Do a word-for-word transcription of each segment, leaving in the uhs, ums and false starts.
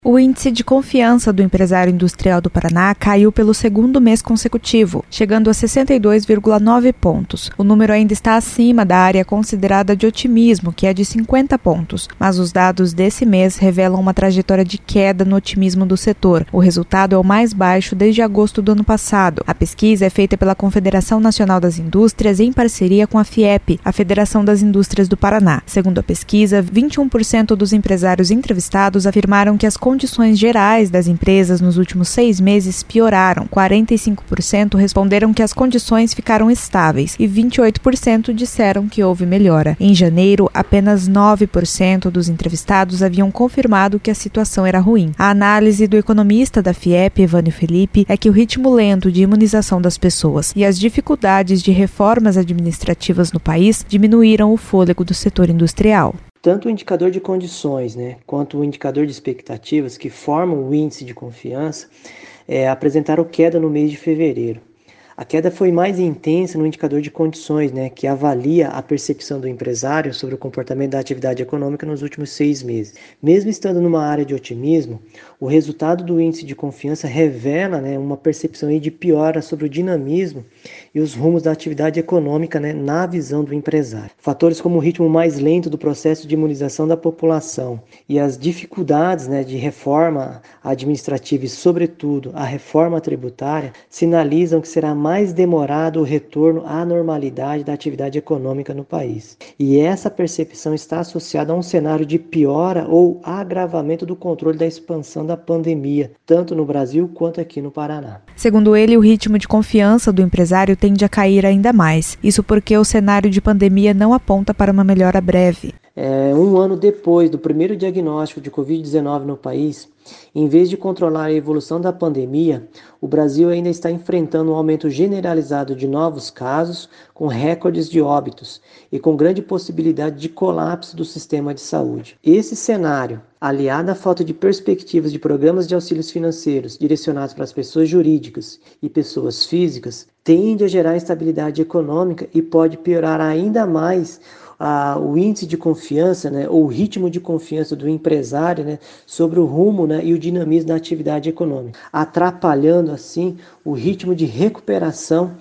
O índice de confiança do empresário industrial do Paraná caiu pelo segundo mês consecutivo, chegando a sessenta e dois vírgula nove pontos. O número ainda está acima da área considerada de otimismo, que é de cinquenta pontos, mas os dados desse mês revelam uma trajetória de queda no otimismo do setor. O resultado é o mais baixo desde agosto do ano passado. A pesquisa é feita pela Confederação Nacional das Indústrias em parceria com a FIEP, a Federação das Indústrias do Paraná. Segundo a pesquisa, vinte e um por cento dos empresários entrevistados afirmaram que as condições gerais das empresas nos últimos seis meses pioraram. quarenta e cinco por cento responderam que as condições ficaram estáveis e vinte e oito por cento disseram que houve melhora. Em janeiro, apenas nove por cento dos entrevistados haviam confirmado que a situação era ruim. A análise do economista da FIEP, Evânio Felipe, é que o ritmo lento de imunização das pessoas e as dificuldades de reformas administrativas no país diminuíram o fôlego do setor industrial. Tanto o indicador de condições, né, quanto o indicador de expectativas, que formam o índice de confiança, é, apresentaram queda no mês de fevereiro. A queda foi mais intensa no indicador de condições, né, que avalia a percepção do empresário sobre o comportamento da atividade econômica nos últimos seis meses. Mesmo estando numa área de otimismo, o resultado do índice de confiança revela, né, uma percepção aí de piora sobre o dinamismo e os rumos da atividade econômica, né, na visão do empresário. Fatores como o ritmo mais lento do processo de imunização da população e as dificuldades, né, de reforma administrativa e, sobretudo, a reforma tributária sinalizam que será mais demorado o retorno à normalidade da atividade econômica no país. E essa percepção está associada a um cenário de piora ou agravamento do controle da expansão da pandemia, tanto no Brasil quanto aqui no Paraná. Segundo ele, o ritmo de confiança do empresário tende a cair ainda mais. Isso porque o cenário de pandemia não aponta para uma melhora breve. É, um ano depois do primeiro diagnóstico de covid dezenove no país, em vez de controlar a evolução da pandemia, o Brasil ainda está enfrentando um aumento generalizado de novos casos, com recordes de óbitos e com grande possibilidade de colapso do sistema de saúde. Esse cenário, aliado à falta de perspectivas de programas de auxílios financeiros direcionados para as pessoas jurídicas e pessoas físicas, tende a gerar instabilidade econômica e pode piorar ainda mais Ah, o índice de confiança, né, ou o ritmo de confiança do empresário, né, sobre o rumo, né, e o dinamismo da atividade econômica, atrapalhando assim o ritmo de recuperação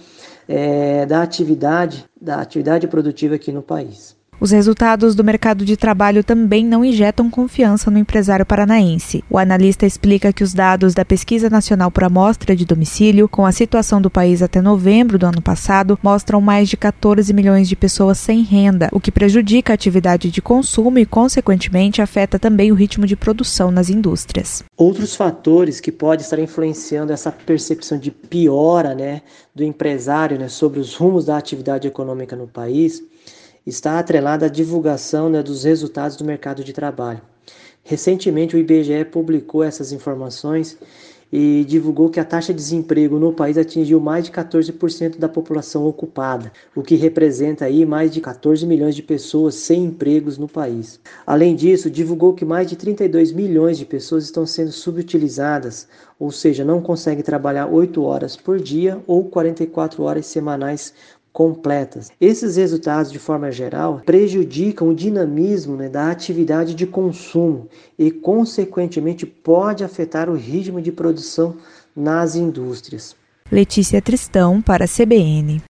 é, da atividade, da atividade produtiva aqui no país. Os resultados do mercado de trabalho também não injetam confiança no empresário paranaense. O analista explica que os dados da Pesquisa Nacional por Amostra de Domicílio, com a situação do país até novembro do ano passado, mostram mais de catorze milhões de pessoas sem renda, o que prejudica a atividade de consumo e, consequentemente, afeta também o ritmo de produção nas indústrias. Outros fatores que podem estar influenciando essa percepção de piora, né, do empresário, né, sobre os rumos da atividade econômica no país está atrelada à divulgação, né, dos resultados do mercado de trabalho. Recentemente, o I B G E publicou essas informações e divulgou que a taxa de desemprego no país atingiu mais de catorze por cento da população ocupada, o que representa aí mais de catorze milhões de pessoas sem empregos no país. Além disso, divulgou que mais de trinta e dois milhões de pessoas estão sendo subutilizadas, ou seja, não conseguem trabalhar oito horas por dia ou quarenta e quatro horas semanais completas. Esses resultados, de forma geral, prejudicam o dinamismo, né, da atividade de consumo e, consequentemente, pode afetar o ritmo de produção nas indústrias. Letícia Tristão, para a C B N.